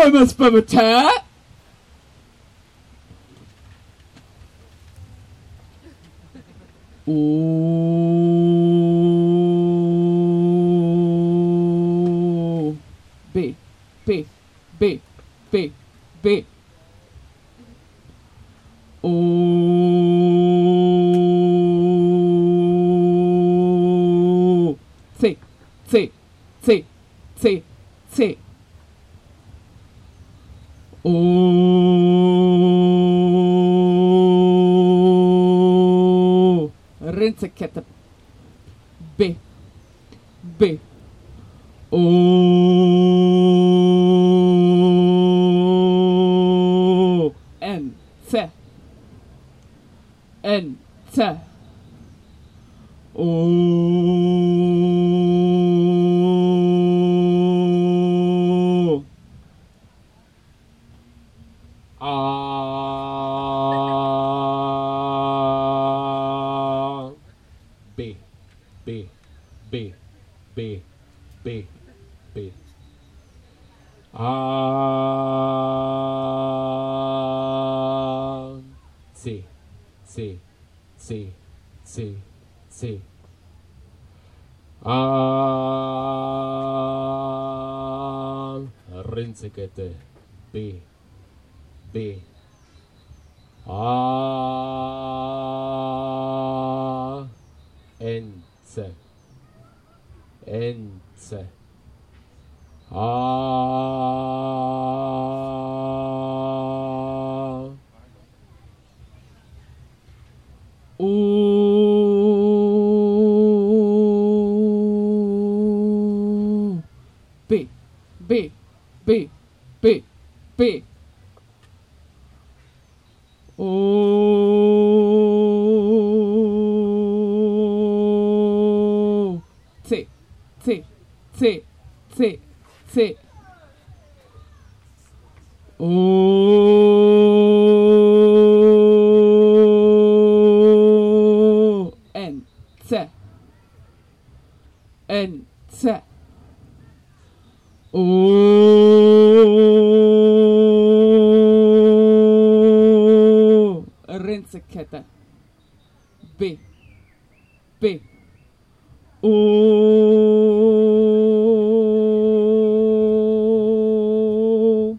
Sperma, sperma, tat. Ooh. B, B, B, B, B. Ooh. C, C, C, C, C. Ooh. Rinsekette. B, B. Ooh. N, C. N, C. Ooh. Ah. B, B, B, B, B, B. Ah. C, C, C, C, C. Ah. Rinsekette. B, B. Ah. Ence. Ence. Ah. Ooh. B, B, B, B, B. Ooh. C, C, C, C, C. Ooh. N, C. N, C. Ooh. Rinsekette. B, B. Ooh.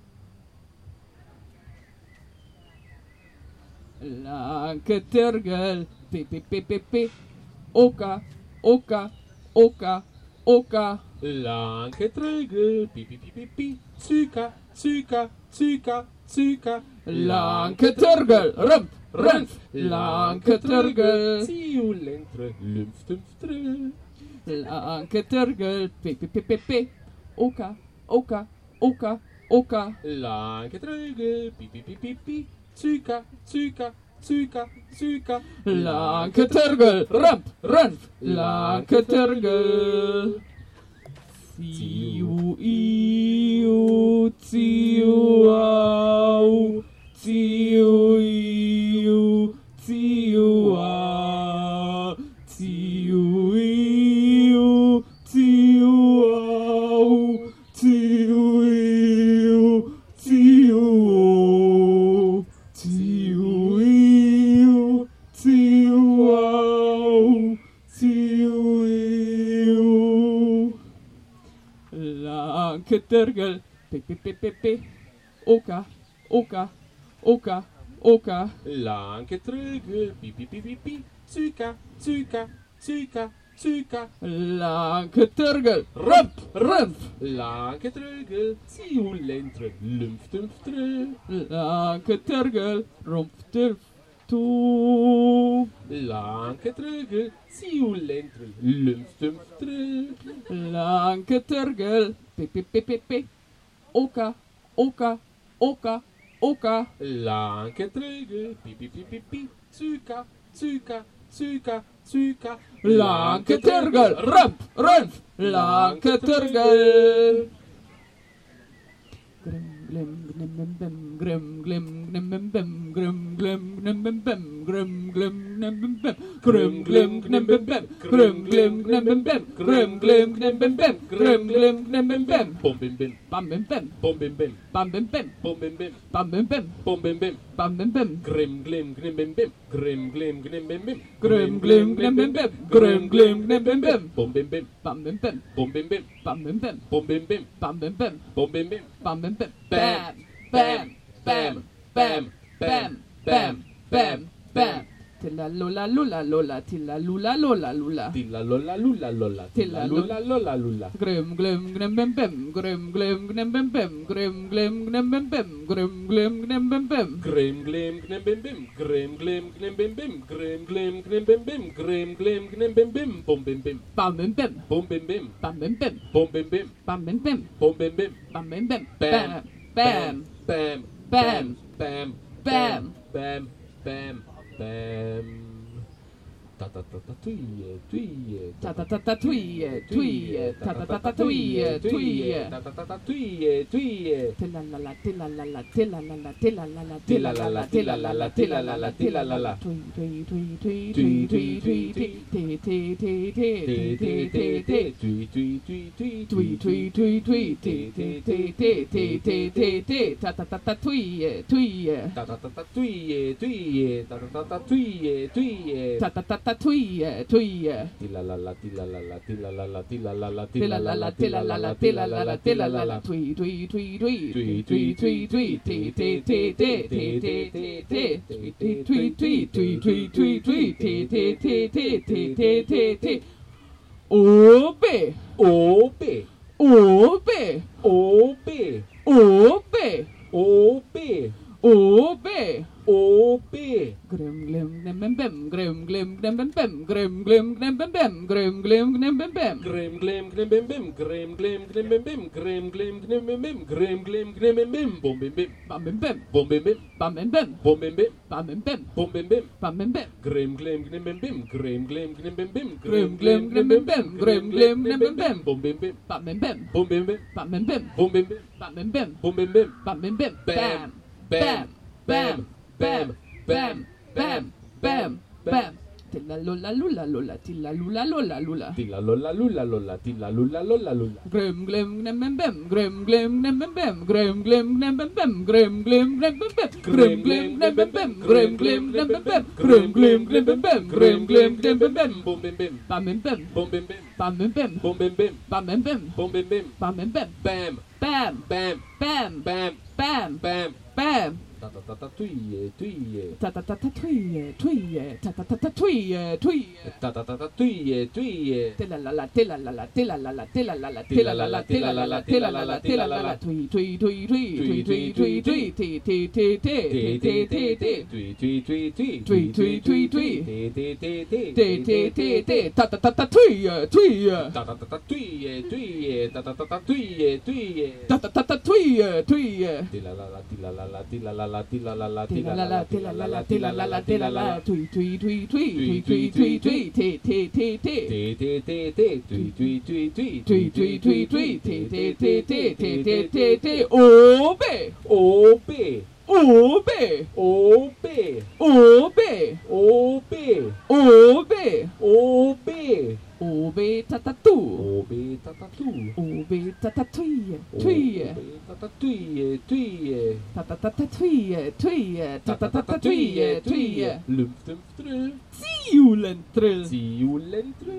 Lanketergel. P, P, P, P, P. Oka, oka, oka, oka. Lanketrögel, pi pi pi pi pi, Zyka, Zyka, Zyka, Zyka. Lanketergel. Rump, rump. Lanketergel. Ziulentre, lymfdymftre. Lanketergel. P, P, P, P, P. Oka, oka, oka, oka. Lanketrögel, pi pi pi pi pi, Zyka, Zyka, Zyka, Zyka. Lanketergel. Rump, rump. Lanketergel. Ciu, iu, ciu, au. Ciu, iu, ciu, au. Ciu, iu, ciu, au. Ciu, iu, ciu, au. Ciu, iu, ciu, au. Ciu, iu. Lanketergel. P, P, P, P, P. Oka, oka, oka, oka. Lanketrögel, pi pi pi pi pi, Zyka, Zyka, Zyka, Zyka. Lanketergel. Rump, rump. Lanketrögel, Ziulentre, lymfdymftre. Lanketergel. Rump, dirf, tu. Lanketrögel, Ziulentre, lymfdymftre. Lanketergel. P, P, P, P, P. Oka, oka, oka, oka. Lanketrögel, pi pi pi pi pi, Zyka, Zyka, Zyka, Zyka. Lanketergel. Rump, rump. Lanketergel. Grim, glim, gnim, bim, bim, grim, glim, gnim, bim, bim, grim, glim, gnim, bim, bim, grim, glim, gnim, bim, bim. Grim, glim, gnim, bim, bim. Grim, glim, gnim, bim, bim. Grim, glim, gnim, bim, bim. Grim, glim, gnim, bim, bim. Bom bim bim. Bam, bim, bim. Bom bim bim. Bam, bim, bim. Bom bim bim. Bam, bim, bim. Bom bim bim. Bam, bim, bim. Grim glim gnim bim bim. Grim glim gnim bim bim. Grim, glim, gnim, bim, bim. Grim, glim, gnim, bim, bim. Bom bim bim. Bam, bim, bim. Bom bim bim. Bam, bim, bim. Bom bim bim. Bam, bim, bim. Bom bim bim. Bam, bim, bim. Bam, Bam, bam, bam, bam, bam, bam, bam. Tilla lula lula lula, tilla lula lula lula. Tilla lola lula lola. Tilla lula lola lula. Grim, glim, gnim, bim, bim. Grim, glim, gnim, bim, bim. Grim, glim, gnim, bim, bim. Grim, glim, gnim, bim, bim. Grim glim gnim bim bim. Grim glim gnim bim bim. Grim glim gnim bim bim. Grim glim gnim bim bim. Bom bim bim. Bam, bim, bim. Bom bim bim. Bam, bim, bim. Bom bim bim. Bam, bim, bim. Bom bim bim. Bam, bim, bim. Bam. Bam, bam, Bam. bam, Bam. bam. Bam. Bam. Bam. Ta ta ta ta tuie tuie. Ta ta ta ta tuie, tuie. Ta ta ta ta tuie, tuie. Ta ta ta ta tuie tuie. Tilla la la, tilla la la, tilla la la, tilla la la, tilla la la, tilla la la, tilla la la, tilla la la. Tui, tui, tui, tui, tui, tui, tui, ti, ti, ti, ti, ti, ti, ti, ti. Tui tui tui tui. Tui, tui, tui, tui, ti, ti, ti, ti, ti, ti, ti, ti. Ta ta ta ta tuie, tuie. Ta ta ta ta tuie tuie. Ta ta ta ta tuie tuie. Ta ta ta ta tuie, tuie. Tilla la la tilla la la tilla la la tilla la la Tilla la la, tilla la la, tilla la la, tilla la la. Tui, tui, tui, tui, tui, tui, tui, tui, ti, ti, ti, ti, ti, ti, ti, ti. Tui, tui, tui, tui, tui, tui, tui, ti, ti, ti, ti, ti, ti, ti, ti. Obe, Obe. obe, Obe. obe, Obe. obe. Obe. Grim, glim, gnim, bim, bim. Grim, glim, gnim, bim, bim. Grim, glim, gnim, bim, bim. Grim, glim, gnim, bim, bim. Grim glim gnim bim bim. Grim glim gnim bim bim. Grim glim gnim bim bim. Grim glim gnim bim bim. Bom bim bim. Bam, bim, bim. Bom bim bim. Bam, bim, bim. Bom bim bim. Bam, bim, bim. Bom bim bim. Bam, bim, bim. Grim glim gnim bim bim. Grim glim gnim bim bim. Grim, glim, gnim, bim, bim. Grim, glim, gnim, bim, bim. Bom bim bim. Bam, bim, bim. Bom bim bim. Bam, bim, bim. Bom bim bim. Bam, bim, bim. Bom bim bim. Bam, bim, bim. Bam. Bam, bam, bam, bam, bam, bam, bam. Tilla lula lula lula, tilla lula lula lula. Tilla lola lula lola. Tilla lula lola lula. Grim, glim, gnim, bim, bim. Grim, glim, gnim, bim, bim. Grim, glim, gnim, bim, bim. Grim, glim, gnim, bim, bim. Grim, glim, gnim, bim, bim. Grim, glim, gnim, bim, bim. Grim, glim, gnim, bim, bim. Grim, glim, gnim, bim, bim. Bom bim bim. Bam, bim, bim. Bom bim bim. Bam, bim, bim. Bom bim bim. Bam, bim, bim. Bom bim bim. Bam, bim, bim. Bam. Bam, Bam. bam, Bam. bam, Bam. bam. Ta ta ta ta tuie tuie. Ta ta ta ta tuie, tuie. Ta ta ta ta tuie, tuie. Ta ta ta ta tuie tuie. Tilla la la, tilla la la, tilla la la, tilla la la, tilla la la, tilla la la, tilla la la, tilla la la. Tui, tui, tui, tui, tui, tui, tui, tui, ti, ti, ti, ti, ti, ti, ti. Tui tui tui tui. Tui, tui, tui, tui. Ti ti ti ti. Ti, ti, ti, ti. Ta ta ta ta tuie, tuie. Ta ta ta ta tuie tuie. Ta ta ta ta tuie tuie. Ta ta ta ta tuie, tuie. Tilla la la tilla la la tilla la la tilla la la Tilla la la, tilla la la, tilla la la, tilla la. Tui, tui, tui, tui, tui, tui, tui, tui, ti, ti, ti, ti. Ti ti ti ti. Tui tui tui tui. Tui, tui, tui, tui, ti, ti, ti, ti, ti, ti, ti, ti. Obe, Obe. obe, Obe. obe, Obe. obe. Obe. Obe tatatu, Obe tatatu. obe tatatuie, tuie. Obe tatatuie tuie. Tatatatuie, tuie, tatatatuie, tuie. Lumftumftru. Siulentre, Siulentru.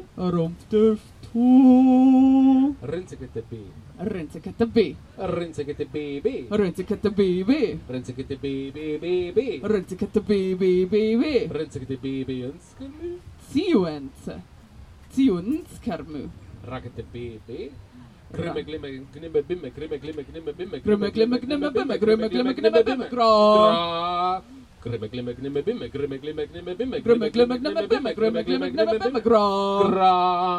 romfturftu. Rensekete Rensekete B, Rensekete BB. rensekete BB, Rensekete BB. rensekete BB, Rensekete BB önskelu. Siuens, Siunskarmu. Rakete BB. Grimme glimme glimme bimme grimme glimme glimme bimme Grimme, glimme, glimme, bimme, grimme, glimme, glimme, bimme, gra. Grimme glimme glimme bimme grimme glimme glimme bimme Grimme, glimme, glimme, bimme, grimme, glimme, glimme, bimme, gra. Gra.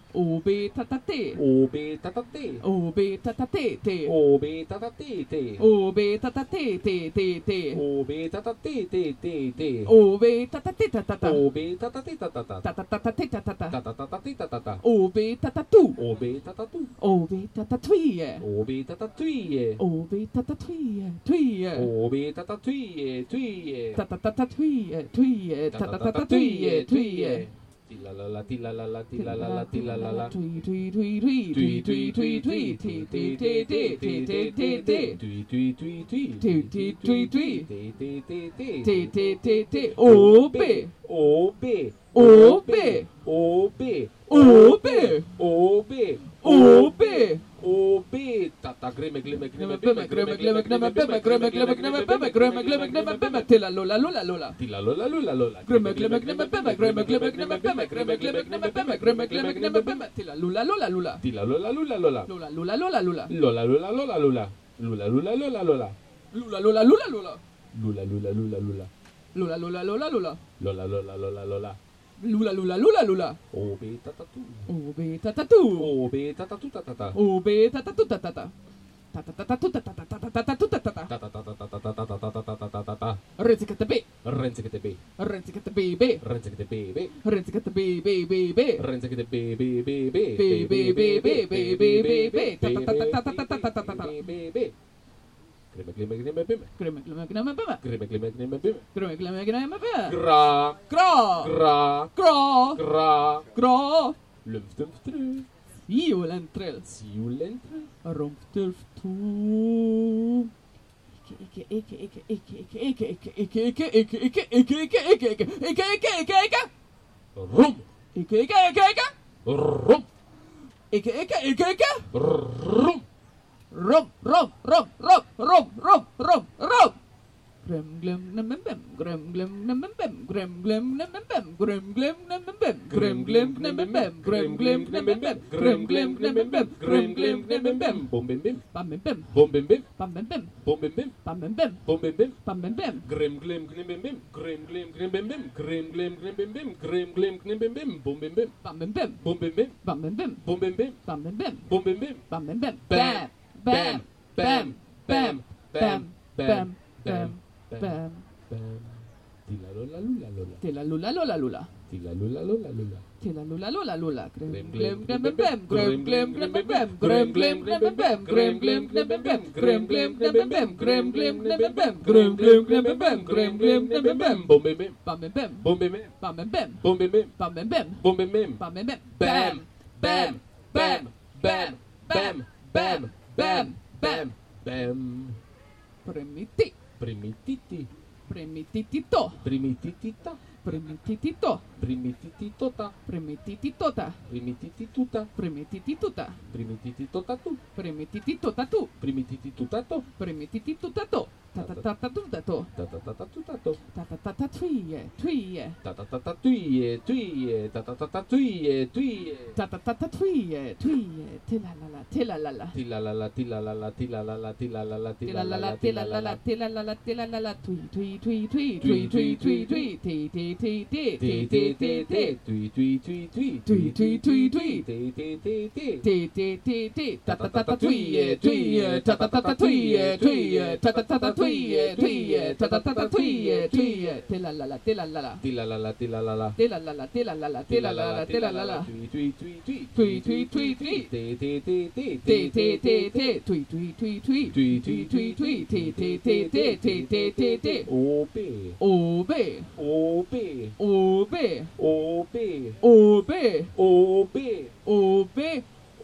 O beta tate. O beta tate. O beta tate te. O beta tate te. O beta tate te te te. O beta tate te te te. O beta tate ta ta ta. O beta tate ta ta ta. Ta ta ta ta te ta ta ta. Ta ta ta ta ta ta ta. O beta tatu. O beta tatu. O beta tatuie. O beta tatuie. O beta tatuie. Tuie. O beta tatuie. Tuie. Ta ta ta ta tuie. Tuie. Ta ta ta ta tuie. Tuie. Tila la la tila la la tila la la tila la la. Tui tui tui tui tui tui tui tui ti ti ti ti ti ti ti ti. Tui tui tui tui. Tui tui tui tui. Ti ti ti ti. Ti ti ti ti. O be. O be. O be. O be. O be. O be. O be. O be. Tata greme gleme gleme Greme greme greme greme greme greme greme greme greme greme greme greme greme tila lola lola lola. Tila lola lola lola. Greme gleme gleme greme greme gleme gleme greme greme gleme gleme greme greme gleme gleme greme tila lola lola lola. Tila lola lola lola. Lola lola lola lola. Lola lola lola lola. Lula lula lola lola. Lula lola lola lola. Lula lula lula lula. Lula lola lola lola. Lola lola lola lola. Lula lula lula lula. O beta tatu. O beta tatu. O beta tatu tata. O beta tatu tata. Tata tata tata tata tata tata tata. Tata tata tata tata tata tata tata. Renzikata be. Renzikete be. Renzikata be be. Renzikete be be. Renzikata be be be be. Renzikete be be be be. Be be be be be be be be. Tata tata tata tata tata tata. Be be. Greme gleme gleme bim. Greme gleme gleme bim. Greme gleme gleme bim. Greme gleme gleme bim. Gra. Gra. Gra. Gra. Gra. Gra. Lumftumftru. Jolentrill. Siulentre. Rumptulftu. Ikke, ikke, ikke, ikke, ikke, ikke, ikke, ikke, ikke, ikke, ikke, ikke, ikke, ikke, ikke, ikke, ikke, ikke. Rum. Ikke, ikke, ikke, ikke. Rum. Ikke, ikke, ikke, ikke. Rum. Rum, rum, rum, rum, rum, rum, rum, rum. Grim, glim, nem, bim, grim, glim, nem, bim, grim, glim, nem, bim, grim, glim, nem, bim, grim, glim, nem, bim, grim, glim, nem, bim, grim, glim, nem, bim, grim, glim, nem, bim. Bom bim bim. Bam, bim, bim. Bom bim bim. Bam, bim, bim. Bom bim bim. Bam, bim, bim. Bom bim bim. Bam, bim, bim. Grim glim glim bim bim. Grim glim glim bim bim. Grim glim glim bim bim. Grim glim glim bim bim. Bom bim bim. Bam, bim, bim. Bom bim bim. Bam, bim, bim. Bom bim bim. Bam, bim, bim. Bom bim bim. Bam, bim, bim. Bam. Bam, bam, bam, bam, bam, Bam. bam, bam. Bam. Tila lola lula lola. Tila lula lola lula. Tila lula lola lula. Tila lula lola lula. Grim, Grim, glim, glim, glim, bim, grim, glim, glim, bim, grim, glim, glim, bim, grim, glim, glim, bim, grim, glim, glim, bim, grim, glim, glim, bim, grim, glim, glim, bim, grim, glim, glim, bim. Bom bim bim. Bam, bim, bim. Bom bim bim. Bam, bim, bim. Bom bim bim. Bam, bim, bim. Bom bim bim. Bam, bim, bim. Bam. Bam. Bam. Bam. Bam. Bam. Bam. Bam. Bam. Primiti. Primititi. Primititito. Primititita. Primititito. Primitititota. Primitititota. Primititituta. Primititituta. Primitititotatu. Primitititotatu. Primitititutato. Primitititutato. Tatatatatato. Tatatatatato. Tatatatatuie. Tuie. Tatatatatuie. Tuie. Tatatatatuie. Tuie. Tatatatatuie. Tuie. Tilalala. Tilalala. Tilalala. Tilalala. Tilalala. Tilalala. Tilalala. Tilalala. Tilalala. Tilalala. Tui. Tui. Tui. Tui. Tui. Tui. Tui. Tui. Ti. Ti. Ti. Ti. Ti. Ti. Ti. Ti. Tui. Tui. Tui. Tui. Tui. Tui. Tui. Tui. Ti. Ti. Ti. Ti. Ti. Ti. Ti. Ti. Tatatatatuie. Tuie. Tatatatatuie. Tuie. Tatatatatuie. Tuie. Tatatatatuie. Tuie. Tilalala. Tilalala. Tilalala. Tilalala. Tilalala. Tilalala. Tilalala. Tilalala. Tui. Tui. Tui. Tui. Tui. Tui. Tui. Tui. Ti. Ti. Ti. Ti. Ti. Ti. Ti. Ti. Tui. Tui. Tui. Tui. Tui. Tui. Tui. Tui. Ti. Ti. Ti. Ti. Ti. Ti. Ti. Ti. Obe. Obe. Obe. Obe. Obe. Obe. Obe. Obe.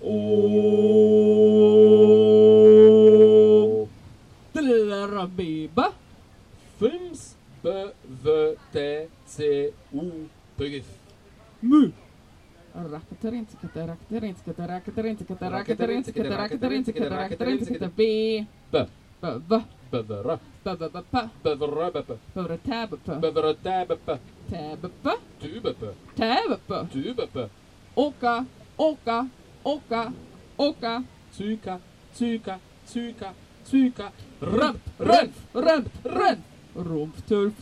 Rabiba. Fums. Be. Ve. Te. Se. U. Begif. Mu. Rakatarinskata, rakatarinskata, rakatarinskata, rakatarinskata, rakatarinskata, rakatarinskata, be. Be. Ba. Bevera. Ba. Bevera. Beppa. Tabapa. Bevera. Tabeppa. Tabapa. Tubeppa. Tabapa. Tubeppa. Oka. Oka. Oka. Oka. Tsuka. Tsuka. Tsuka. Tsuka. Ramp. Ramp. Ramp. Ramp. Rumptulf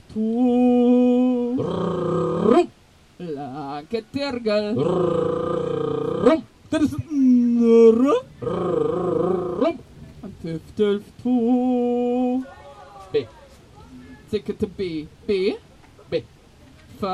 tu. Rump. La que tergal. Rum. Dat is R. Rum. En tuftel toe. B. Zeker te B. B. B. F.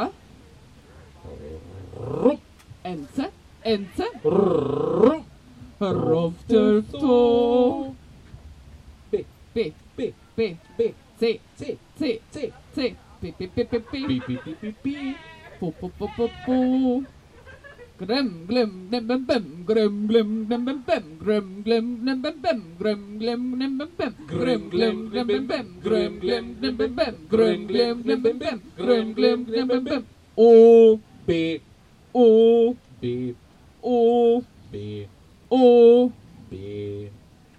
Rum. Ense. Ense. Rum. Roftel toe. B. B. B. B. B. C. C. C. C. C. B. B. B. B. B. B. B. B. B. B. Po. Po. Po. Po. Po. Grim, glim, nim, bim, bim. Grim, glim, nim, bim, bim. Grim, glim, nim, bim, bim. Grim, glim, nim, bim, bim. Grim, glim, nim, bim, bim. Grim, glim, nim, bim, bim. Grim, glim, nim, bim, bim. Grim, glim, nim, bim, bim. O. B. O. B. O. B. O. B.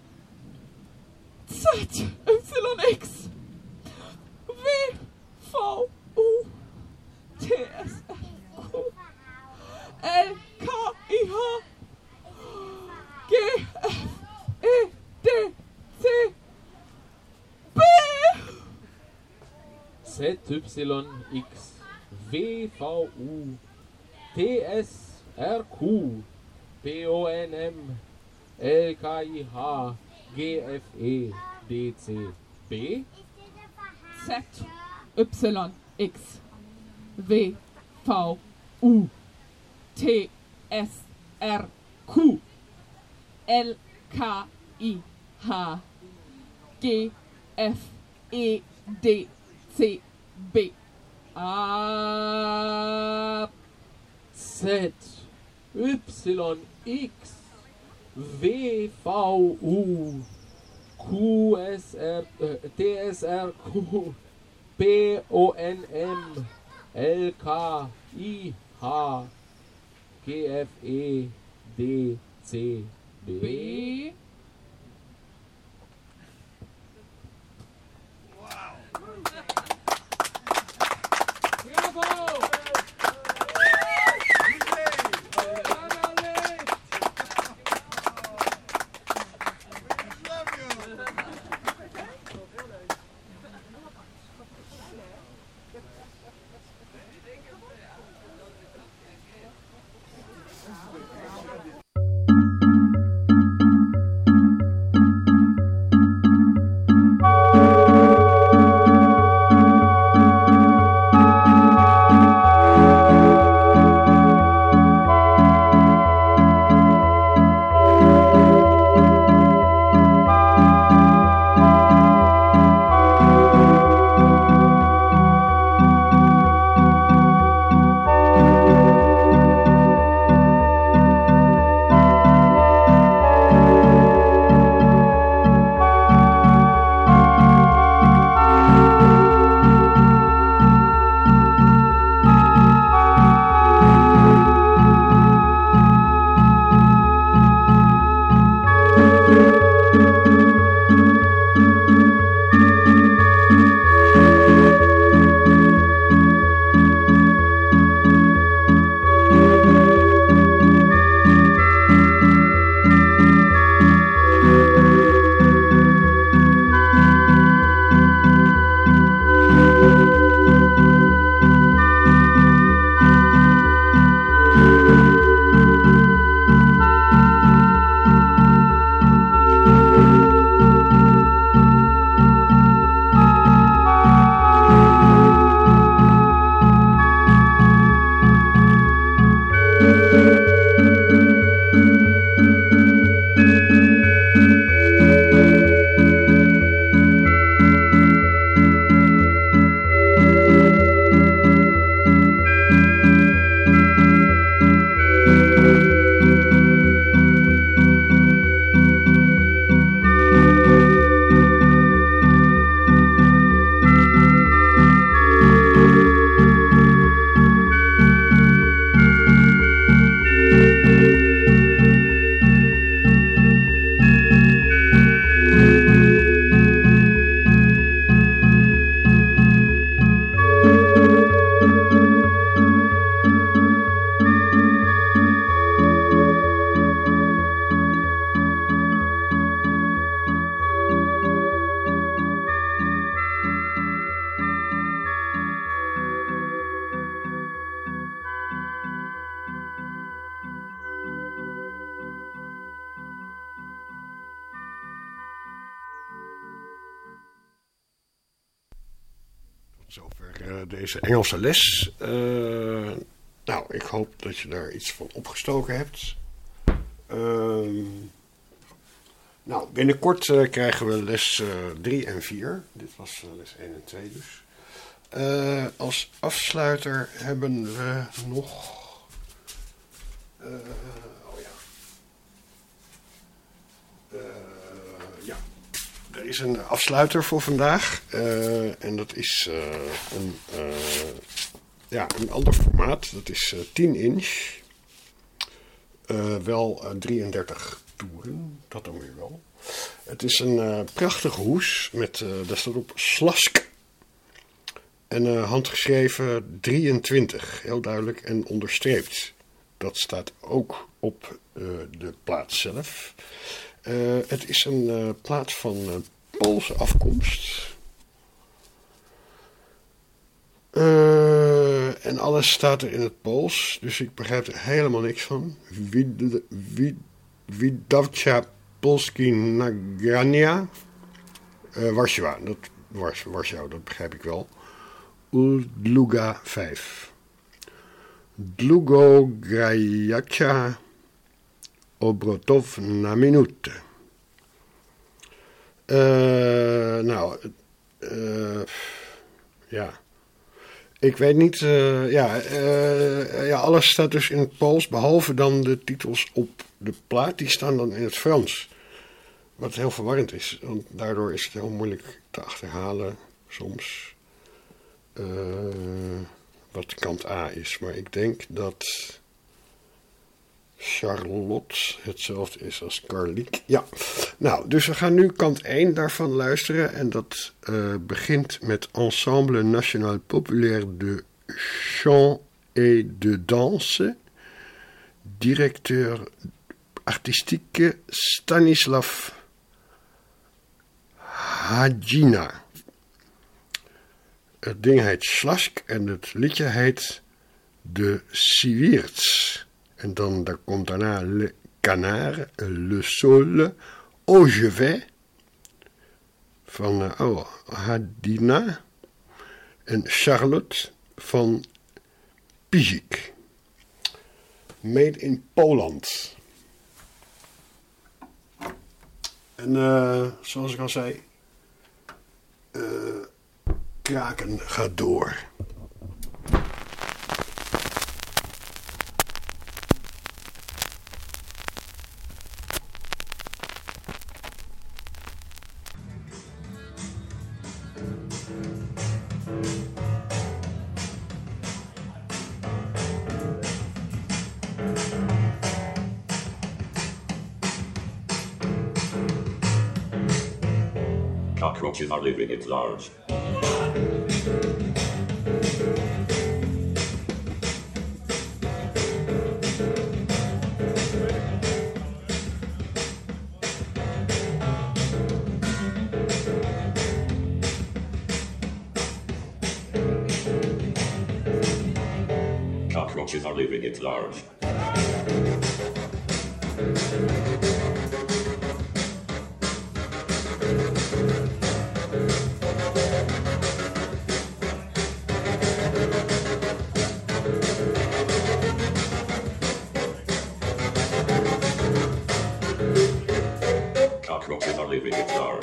Z. Y. X. V. V. U. T. S. Q. L. K. I. H. G. F. E. D. C. B. Z, Y, X, W, V, U, T, S, R, Q, P, O, N, M, L, K, I, H, G, F, E, D, C, B. Z. Y. X. W. V. U. T. S. R. Q. L. K. I. H. G. F. E. D. C. B. A. Z, Y, X, W, V, U, Q, S, R, T, S, R, Q, P, O, N, M, L, K, I, H, G, F, E, D, C, B. B. Zover deze Engelse les. Nou, ik hoop dat je daar iets van opgestoken hebt. Nou, binnenkort krijgen we les 3 en 4. Dit was les 1 en 2 dus. Als afsluiter hebben we nog... ja, er is een afsluiter voor vandaag. En dat is een ander formaat. Dat is 10 inch. Wel 33 toeren. Dat dan weer wel. Het is een prachtige hoes. Daar staat op Slask. En handgeschreven 23. Heel duidelijk en onderstreept. Dat staat ook op de plaat zelf. Het is een plaat van Poolse afkomst. En alles staat er in het Pools. Dus ik begrijp er helemaal niks van. Widawcia Polski Nagrania. Warschau, dat begrijp ik wel. Uldluga 5. Dlugo Grajacia Obrotov na minute. Ja. Ik weet niet. Alles staat dus in het Pools, behalve dan de titels op de plaat. Die staan dan in het Frans. Wat heel verwarrend is, want daardoor is het heel moeilijk te achterhalen soms. Wat kant A is. Maar ik denk dat Charlotte hetzelfde is als Carliek. Ja, nou, dus we gaan nu kant 1 daarvan luisteren. En dat begint met Ensemble National Populaire de Chant et de Danse. Directeur artistieke Stanislav Hajina. Het ding heet Slask en het liedje heet De Sivierts. En dan daar komt daarna Le Canard, Le Sol, Au Je Vais van Hadina en Charlotte van Pizik. Made in Poland. En zoals ik al zei, kraken gaat door. Cockroaches are living at large. Cockroaches are living at large. Cockroaches are living at large.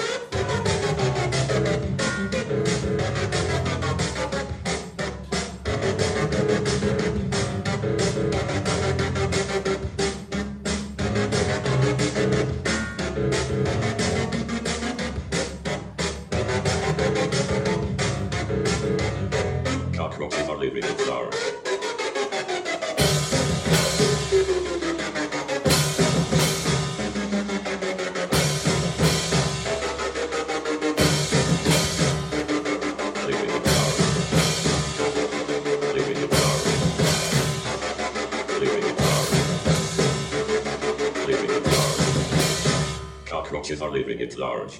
Cockroaches are living at large. Cockroaches are living at large.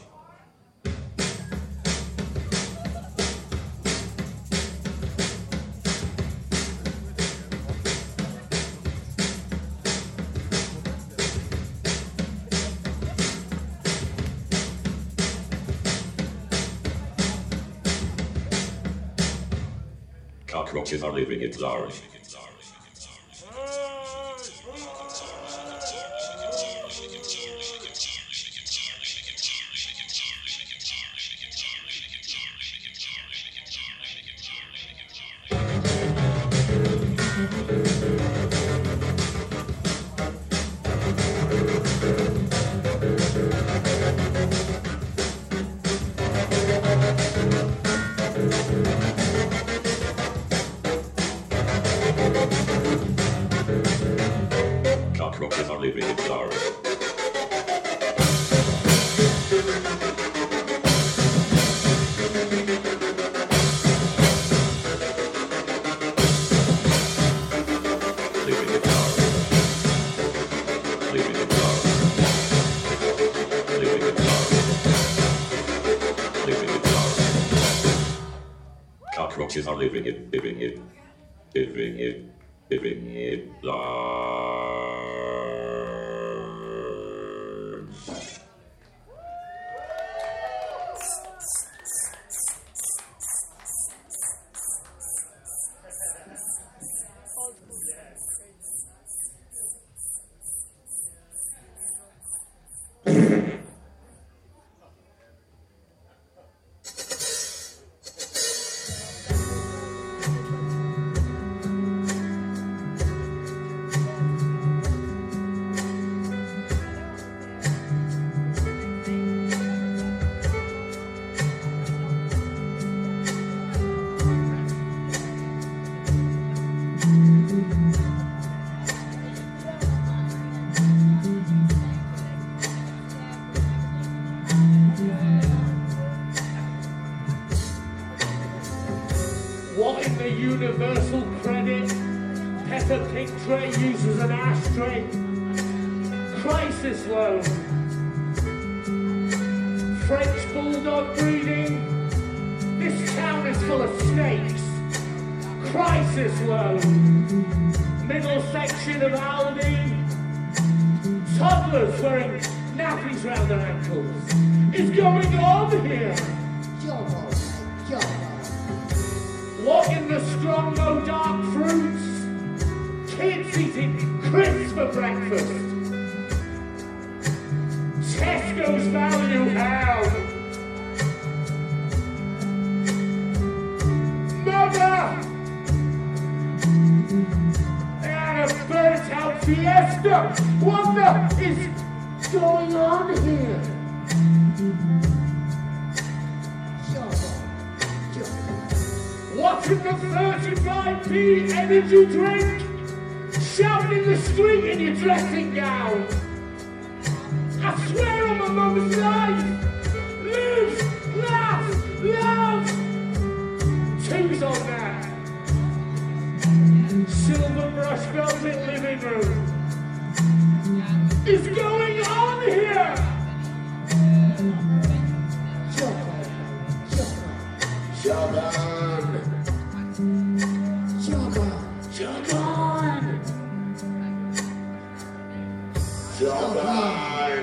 Cockroaches are living at large. Cockroaches are living at large. Living at large. Living at large. Living at large. Living at large. Cockroaches are living it large. What in the universal credit Peppa Pig tray uses an ashtray? Crisis loan. French bulldog breeding. This town is full of snakes. Crisis loan. Middle section of Aldi. Toddlers wearing nappies round their ankles. Is going on here? What in the Strongbow dark fruits? Kids eating crisps for breakfast. Tesco's value hell. Mother! And a burnt out fiesta. What the is going on here? What's in the 35p energy drink? Shouting in the street in your dressing gown. I swear on my mother's life. Live, laugh, love. Two's on that. Silver brush velvet living room. Is going on here? Jog on! Jog on! Jog on! Jog on!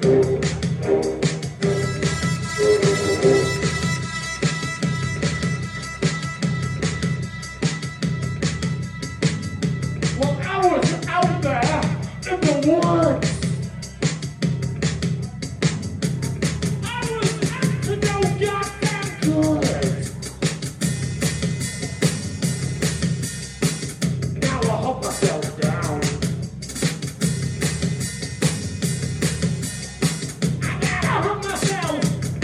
Well, I was out there in the woods. I was up to no goddamn good. Now I hump myself down. I gotta hump myself.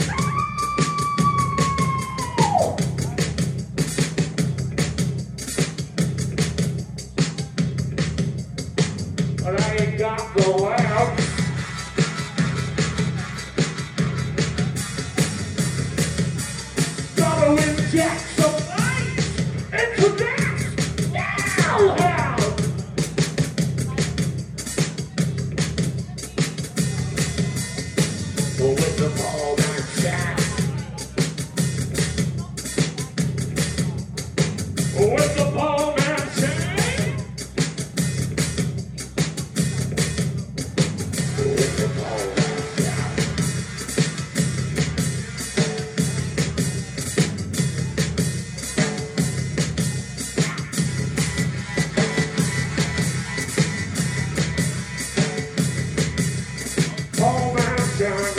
But I ain't got to go out. Gotta inject some ice into this now hell. Well, with the ball and shot. With the ball and shot. Ball and shot.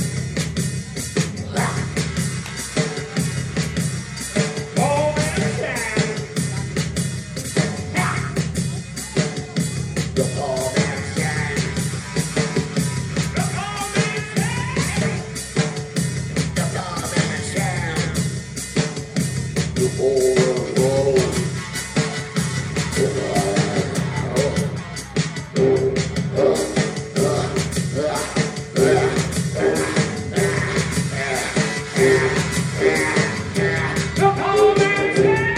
Ball and shot. The ball and shot. The ball and shot. The ball and roll. The ball and shot.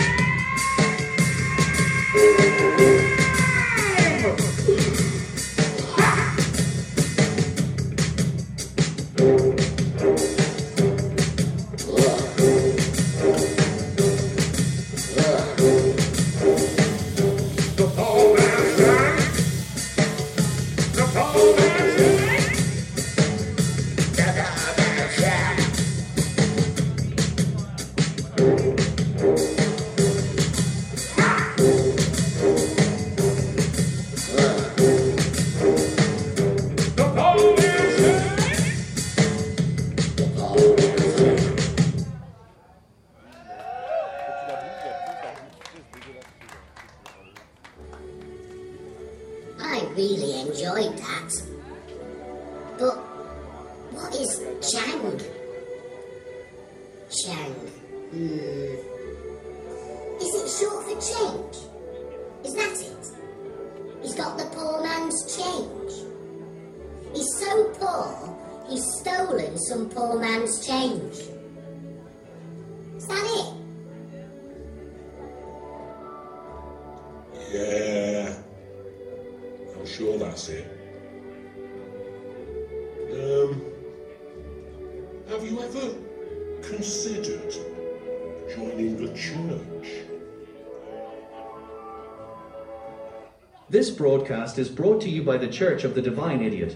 The ball and shot. The ball and shot. The ball and shot. The ball and shot. I really enjoyed that. But what is Chang? Chang. Is it short for change? Is that it? He's got the poor man's change. He's so poor, he's stolen some poor man's change. Is that it? Yeah, I'm sure that's it. Have you ever considered joining the church? This broadcast is brought to you by the Church of the Divine Idiot.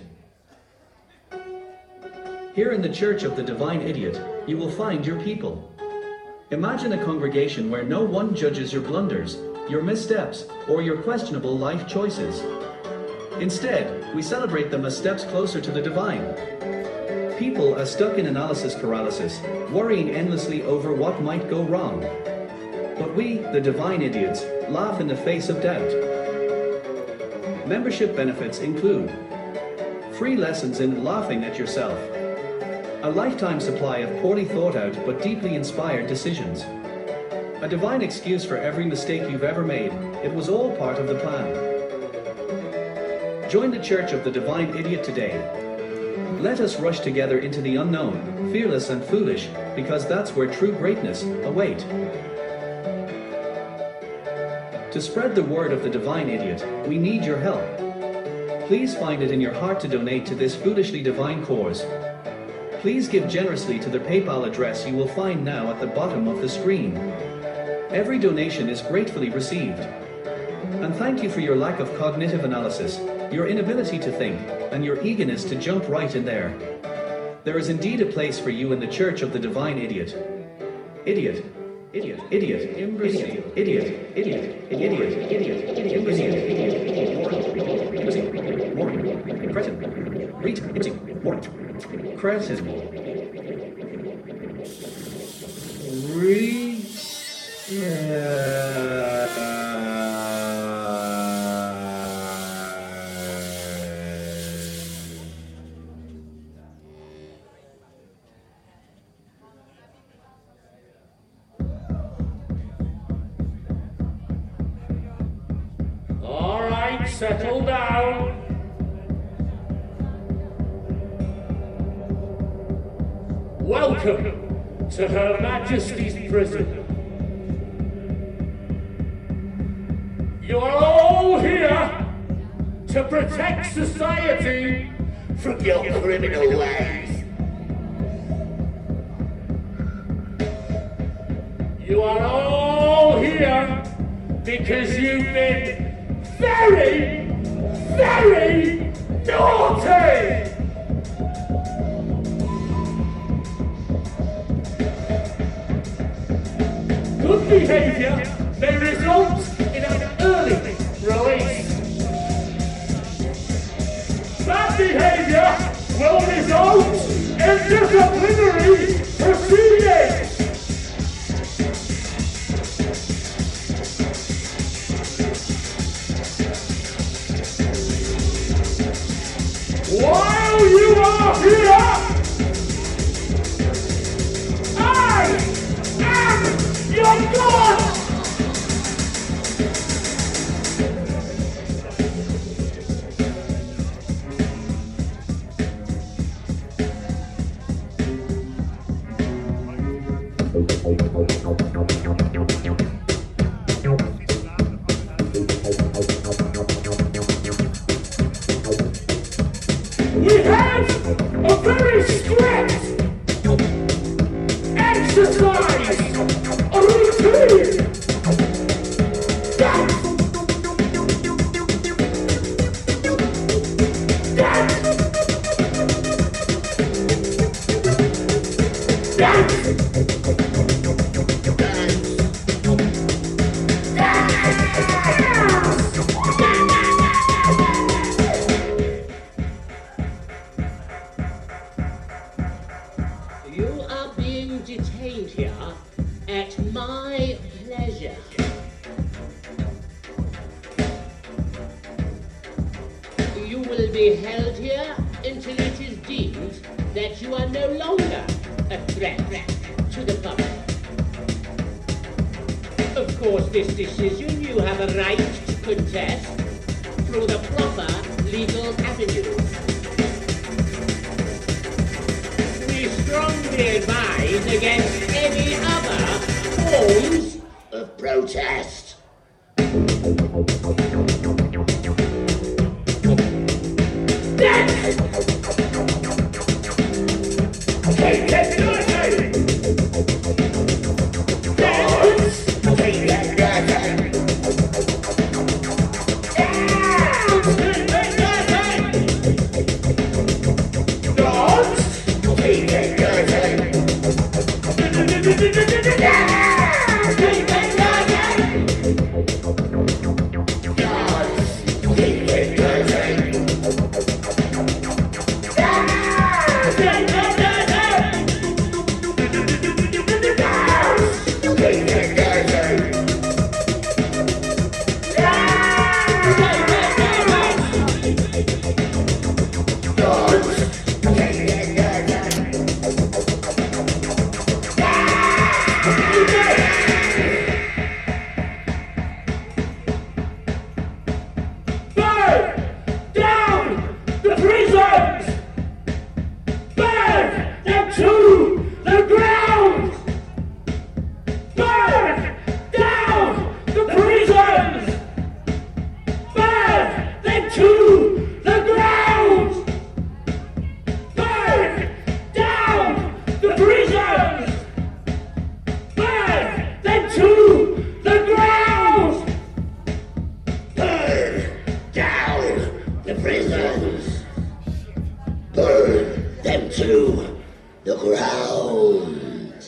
Here in the Church of the Divine Idiot, you will find your people. Imagine a congregation where no one judges your blunders, your missteps, or your questionable life choices. Instead, we celebrate them as steps closer to the divine. People are stuck in analysis paralysis, worrying endlessly over what might go wrong. But we, the Divine Idiots, laugh in the face of doubt. Membership benefits include free lessons in laughing at yourself, a lifetime supply of poorly thought out but deeply inspired decisions, a divine excuse for every mistake you've ever made. It was all part of the plan. Join the Church of the Divine Idiot today. Let us rush together into the unknown, fearless and foolish, because that's where true greatness awaits. To spread the word of the Divine Idiot, we need your help. Please find it in your heart to donate to this foolishly divine cause. Please give generously to the PayPal address you will find now at the bottom of the screen. Every donation is gratefully received. And thank you for your lack of cognitive analysis. your inability to think, and your eagerness to jump right in there. There is indeed a place for you in the Church of the Divine Idiot. Idiot. Idiot. Idiot. Imbecile. Idiot. Idiot. Idiot. Idiot. Imbecile. Idiot. Morning. Cretin. Read. Imbecile. Morning. Cretin. Read. All right, settle down. Welcome to Her Majesty's prison. You're all here to protect society from your criminal ways. You are all here because you've been very, very naughty! Good behaviour may result in an early release. Bad behaviour will result in disciplinary proceedings. While you are here, I am your God! We have a very strict exercise routine. You are being detained here at my pleasure. You will be held here until it is deemed that you are no longer a threat to the public. Of course, this decision you have a right to contest through the proper legal avenue. We strongly advise against any other forms of protest. Burn them to the ground.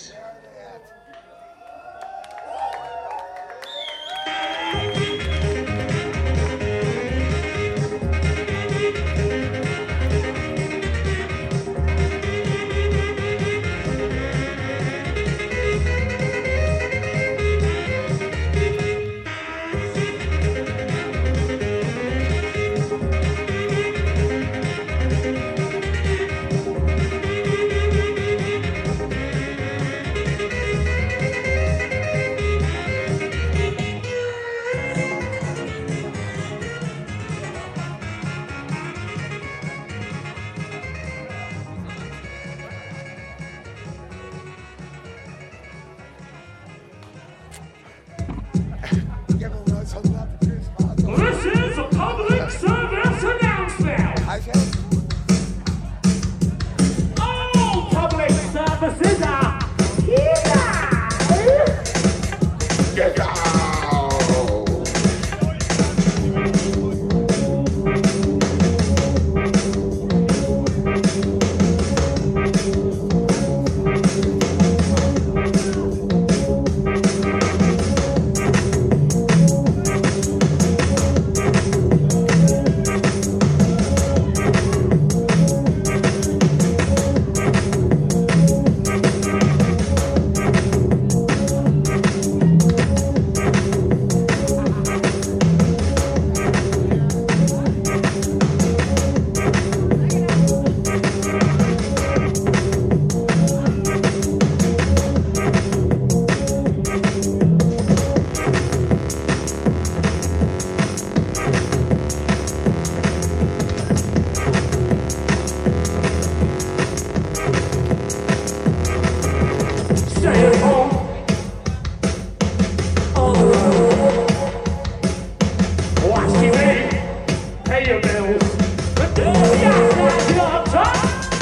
This is a public service announcement. All public services are here. Get out! Stay at home. On the road. Watch TV. Pay your bills. But do you have your time?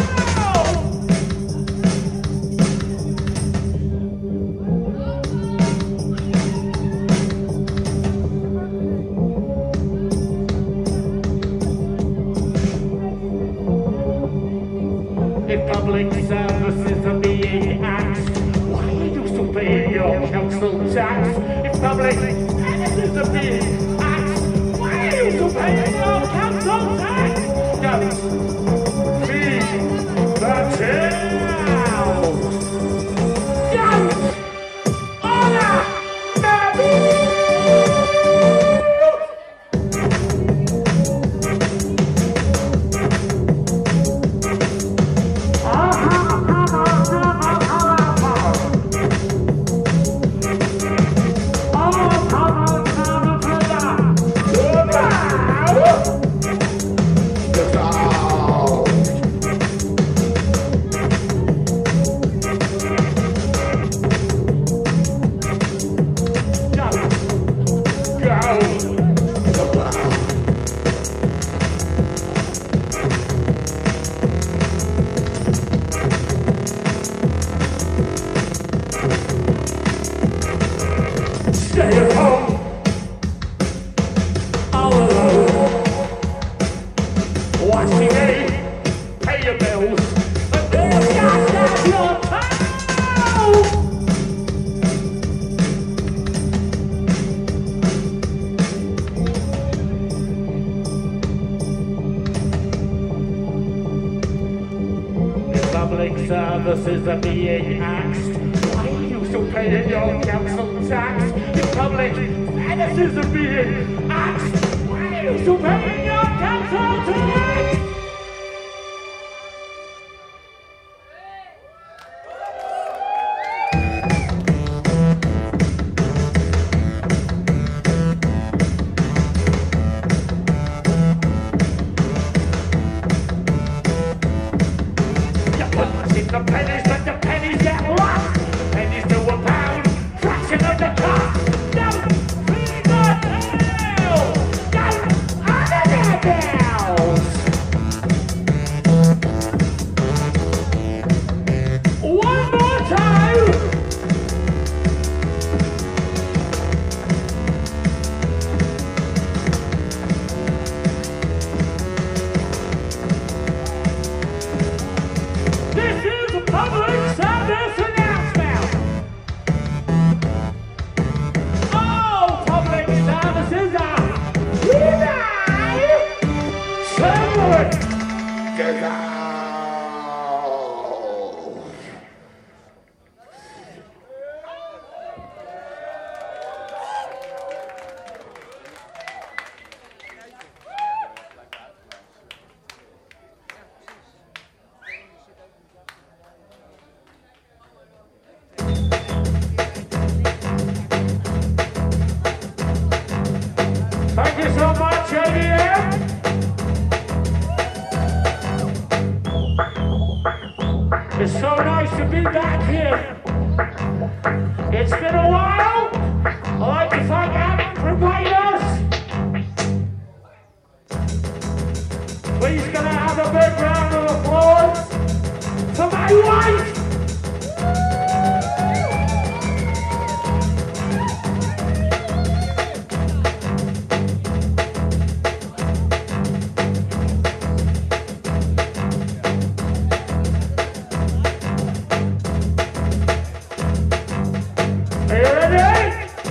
If public services are being axed, why are you still paying your council tax? If public services are being axed, why are you still paying your council tax? Don't feed the town. Don't honor the Stay at home. All alone. Watch TV. Pay your bills. But do you have your time? If public services are being axed, why are you still paying your council tax? If public services are being axed, why are you still paying your council tax? You put much in the pennies, but the pennies get lost. Pennies to a pound, fraction of the cost. Don't feed the tail. Don't honor their bills. One more time. It's so nice to be back here. It's been a while. I'd like to thank Adam for inviting us. Please can I have a big round of applause for my wife? Are you ready?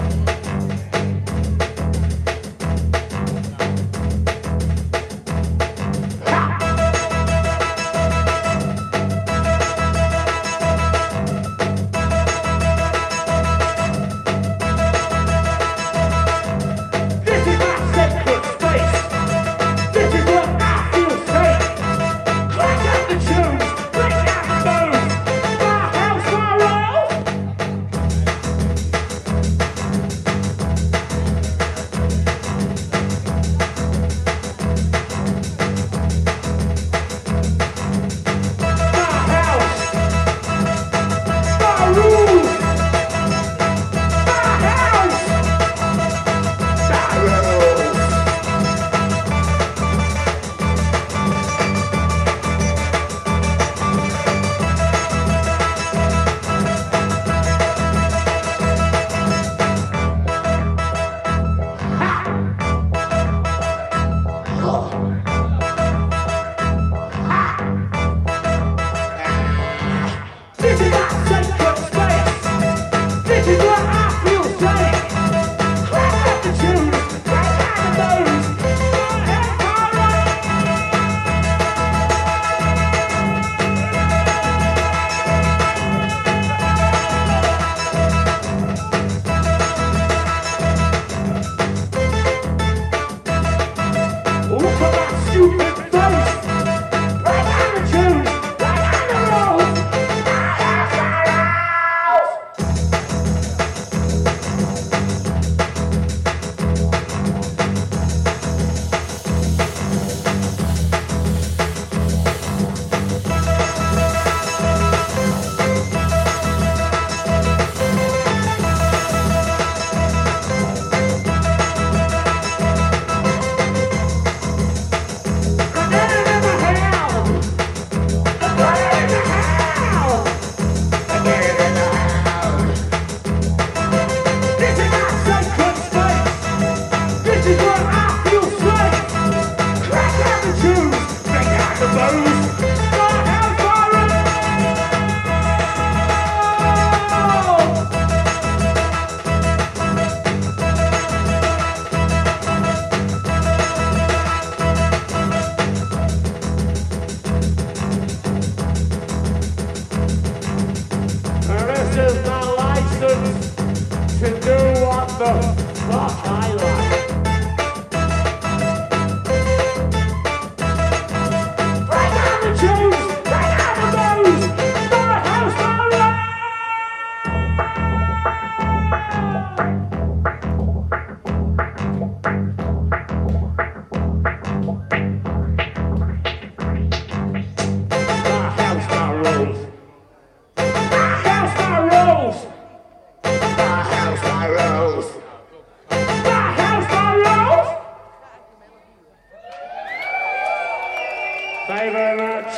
Thank you very much.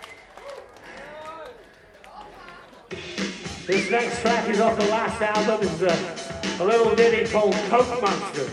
This next track is off the last album. It's a little ditty called Coke Monster.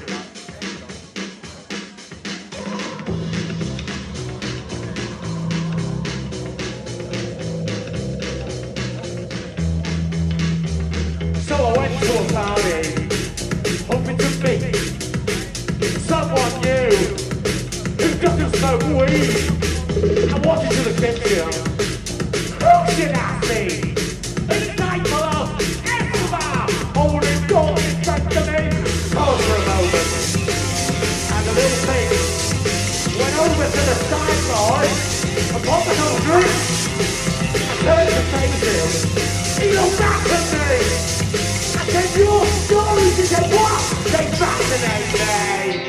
So I went to a party, hoping to meet someone new who doesn't smoke weed. I walked into the kitchen. Who should I see? It's Nicolas Escobar holding doors in front of me. Pause for a moment. And the little thing went over to the sideboard and popped a little drink. I turned to face him. He looked back at me. I said, your stories, he said, what? They fascinate me.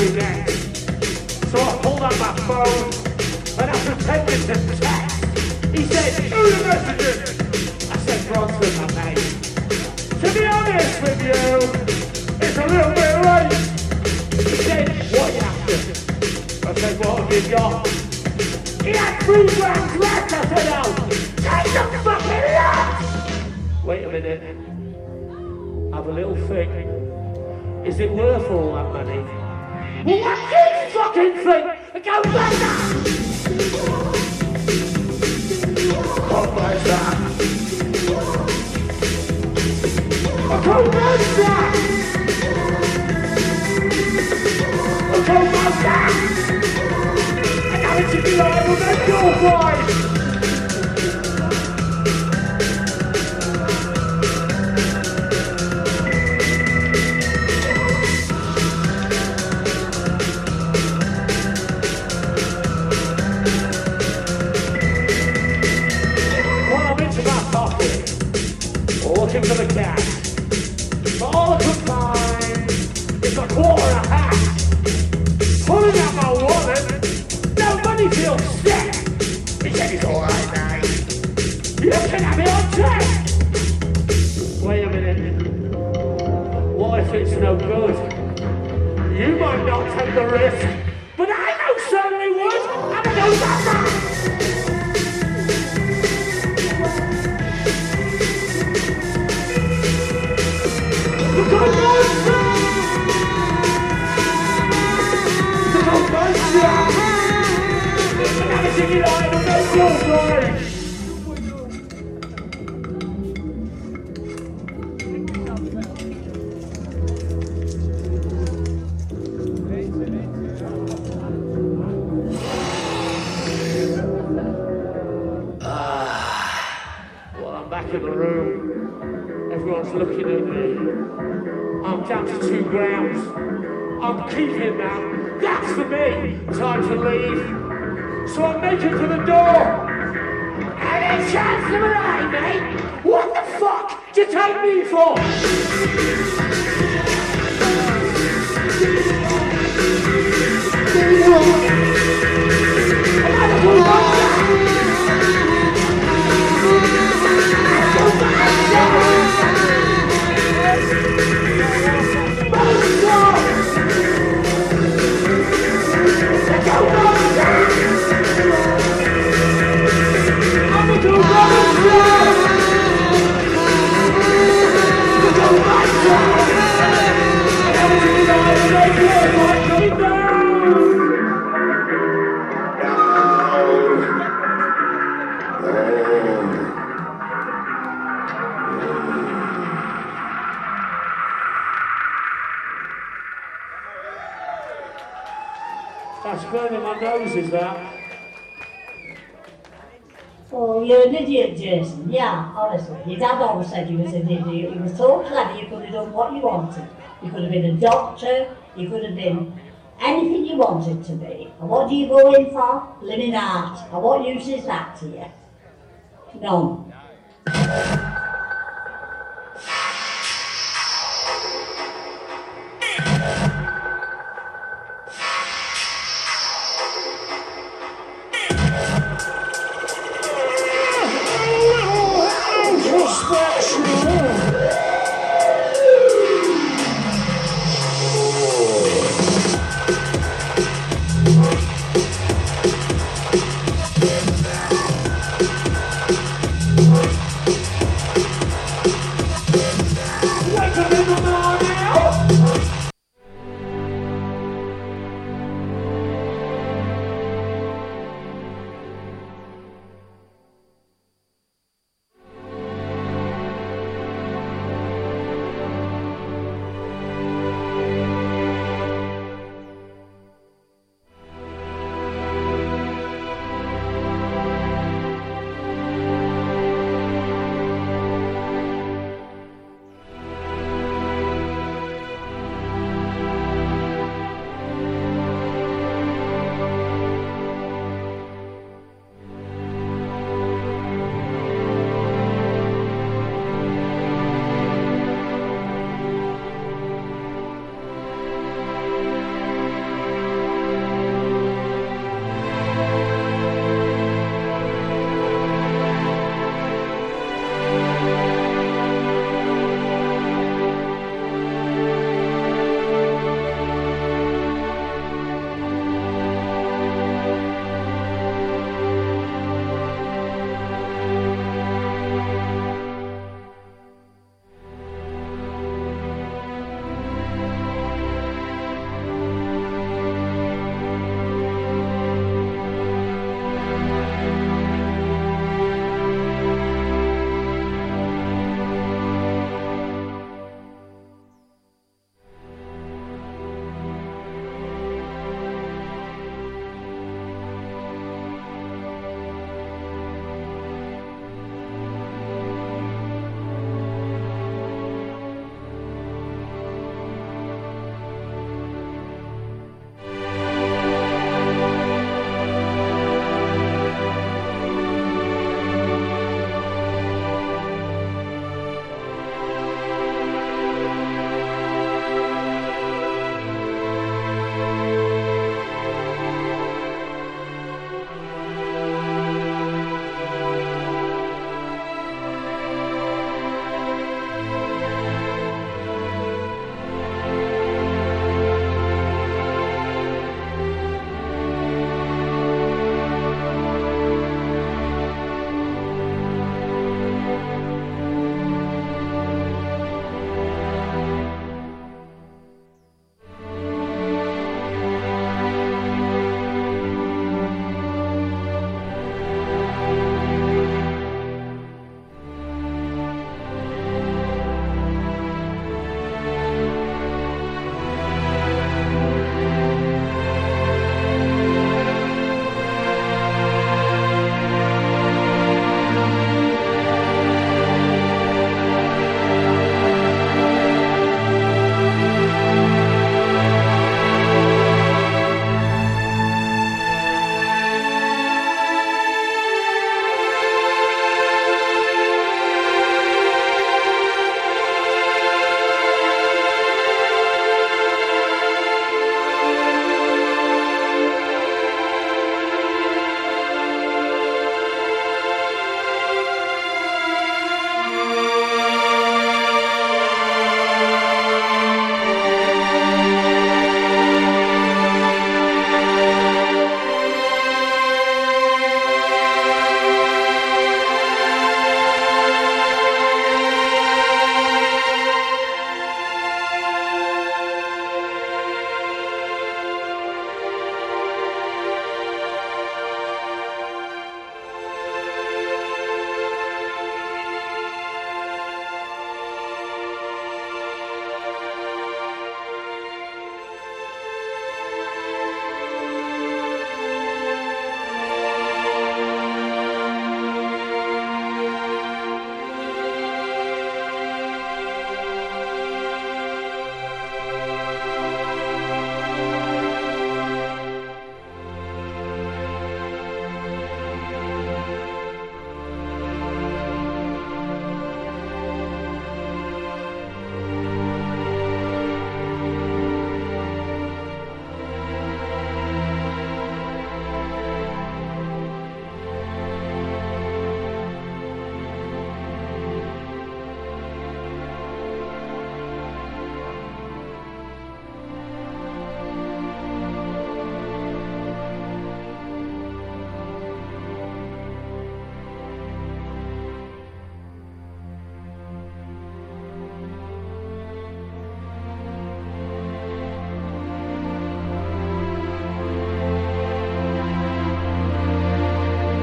again. So I pulled out my phone and I pretended to text. He said, who the messages? I said, Bronson, my mate. To be honest with you, it's a little bit late. He said, what are you after? I said, what have you got? He had 3 grams left. I said, oh, take the fucking lot! Wait a minute. Have a little think. Is it worth all that money? Well, what do you fucking think? Go back now! Come back now! Come back now! Come back now! And now it's in the line with that door boy! Looking for the cash, but all I could find is a $1.50. Pulling out my wallet, no money feels sick. He said it's alright, mate. You can have it on check. Wait a minute. What if it's no good? You might not take the risk, but I most certainly would, and I know that. Well, I'm back in the room. Everyone's looking at me. I'm down to 2 grams. I'm keeping that. That's for me. Time to leave. So I make it to the door. Any chance of an eye, mate? What the fuck do you take me for? That's burning my nose, is that? Oh, you're an idiot, Jason. Yeah, honestly. Your dad always said you was an idiot. You were so clever, you could have done what you wanted. You could have been a doctor, you could have been anything you wanted to be. And what do you go in for? Living art. And what use is that to you? None.